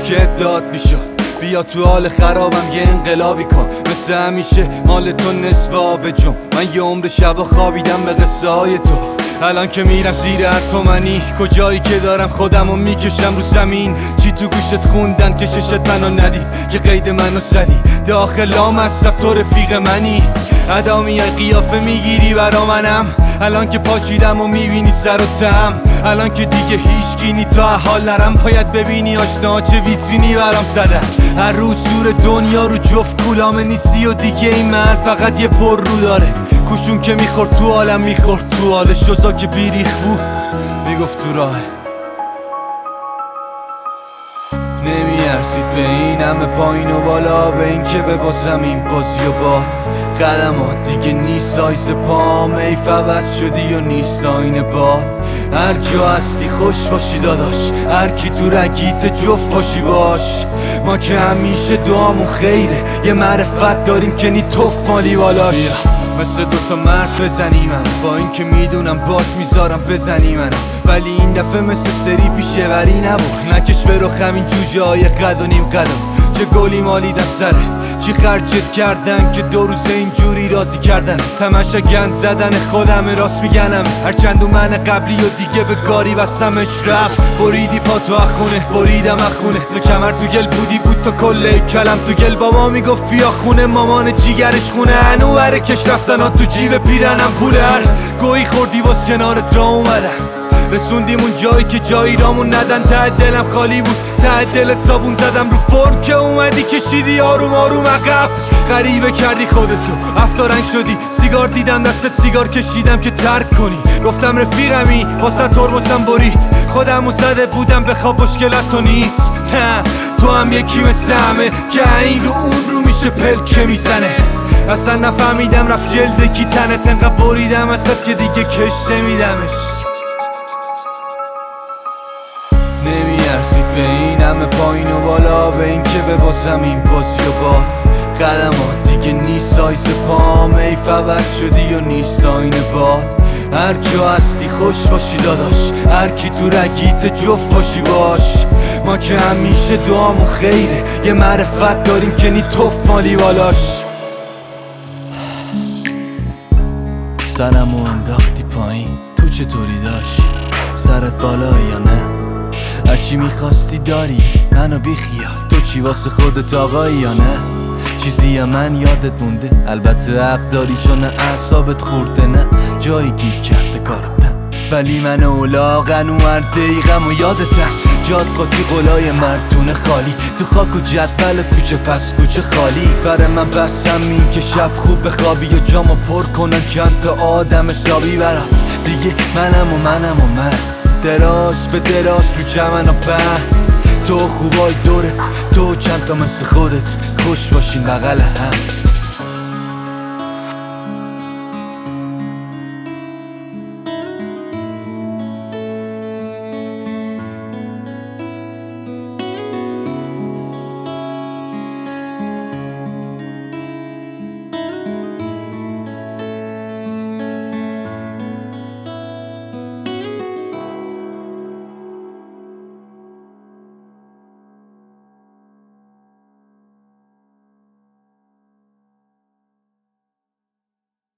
که داد میشد بیا تو حال خرابم یه انقلابی کن، مثل همیشه مال تو نصف آب جم. من یه عمر شبا خوابیدم به قصه های تو، الان که میرم زیر هر تومنی کجایی که دارم خودمو میکشم رو زمین. چی تو گوشت خوندن که چشت منو ندید، که قید منو زدی داخل لامصب تو رفیق منی. ادا میای قیافه میگیری برا منم، الان که پاچیدم و میبینی سر و تم، الان که دیگه هیچ کینی تا حال نرم. باید ببینی آشنا چه ویترینی برام زدن، هر روز دور دنیا رو جفت کولامه نیستی و دیگه این من فقط یه پر رو داره. کوشون که میخورد تو عالم میخورد تو حال شوزا که بیریخ بود میگفت تو راه. نمیارسید به این همه پایین و بالا، به این که ببازم این بازی و با قدمات دیگه نیست سایز پام. ای فوز شدی و نیست آینه با هر جا هستی خوش باشی داداش، هر کی تو رگیت جفت باشی باش. ما که همیشه دعامون خیره، یه معرفت داریم که نی توف مالی بالاش. مثل دوتا مرد بزنیمم، با این که میدونم باز میذارم بزنی منم، ولی این دفعه مثل سری پیشه وری نبود. نکش به رخم این جوجه های قد و نیم قدم، چه گلی مالیدن سره، چی خرجت کردن که دو روز اینجوری راضی کردن. تماشا گند زدن خودم راست میگنم، هرچند و من قبلی و دیگه به کاری بستمش رفت. بریدی پا تو اخونه بریدم اخونه، تو کمر تو گل بودی بود تو کله کلم تو گل. بابا میگفت بیا خونه، مامان جیگرش خونه، هنو بره کش رفتن ها تو جیب پیرنم پوله. هر گویی خوردی واس کنارت را اومدم، رسوندیم اون جایی که جایی رامون ندن. ته دلم خالی بود، ته دلت صابون زدم رو فرم که اومدی کشیدی آروم آروم عقب. غریبه کردی خودتو افتارنگ شدی، سیگار دیدم دستت سیگار کشیدم که ترک کنی. گفتم رفیقمی واسه ترمزم برید، خودمو زده بودم بخواب مشکلت تو نیست. نه تو هم یکی مثل همه که این رو اون رو میشه پلکه میزنه. اصلا نفهمیدم رفت جلد کی تنت، انقدر بریدم اصلا که دیگه کش نمیدمش. نمیارسید به این همه پایین و بالا، به این که ببازم این بازی و با قدمات دیگه نیست سایز پام. ای فوز شدی و نیست آینه با هر جا هستی خوش باشی داداش، هر کی تو رگیت جفت باشی باش. ما که همیشه دعامون خیره، یه معرفت داریم که نی توف مالی بالاش. سرمو انداختی پایین، تو چطوری داشت؟ سرت بالا یا نه؟ هرچی میخواستی داری منو بیخیال، تو چی واسه خودت آقایی یا نه؟ چیزی من یادت مونده؟ البته حق داری چون اعصابت خورده، نه جایی گیر کرده کارم نه، ولی من اولاغن و هر دقیقم و یادتم. جاد قاطی قلای مردونه خالی، تو خاک و جدول کوچه پس کوچه خالی. برای من بسم این که شب خوب بخوابی و جامو پر کنن چند تا آدم حسابی برم. دیگه منم و من دراز به دراز تو جمن و بند، تو خوبای دورت، تو چند تا مثل خودت خوش باشین بغل هم.